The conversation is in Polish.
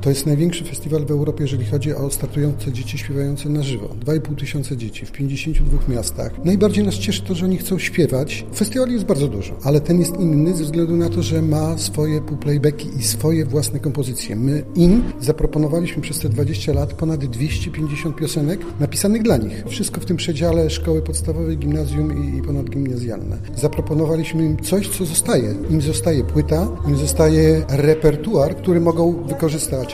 To jest największy festiwal w Europie, jeżeli chodzi o startujące dzieci śpiewające na żywo. 2500 dzieci w 52 miastach. Najbardziej nas cieszy to, że oni chcą śpiewać. Festiwali jest bardzo dużo, ale ten jest inny ze względu na to, że ma swoje półplaybacki i swoje własne kompozycje. My im zaproponowaliśmy przez te 20 lat ponad 250 piosenek napisanych dla nich. Wszystko w tym przedziale szkoły podstawowej, gimnazjum i ponadgimnazjalne. Zaproponowaliśmy im coś, co zostaje. Im zostaje płyta, im zostaje repertuar, który mogą wykorzystać